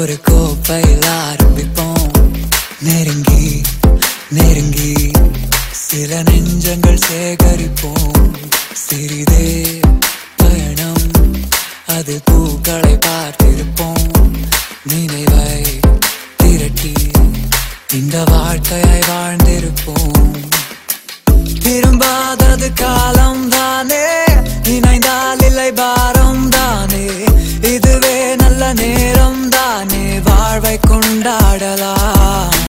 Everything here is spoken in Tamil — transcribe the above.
ஒரு கோப்பையில் ஆரம்பிப்போம். நெருங்கி நெருங்கி சில நெஞ்சங்கள் சேகரிப்போம். சிறிதே பயணம், அது பூக்களை பார்த்திருப்போம். நினைவை திரட்டி இந்த வாழ்க்கையை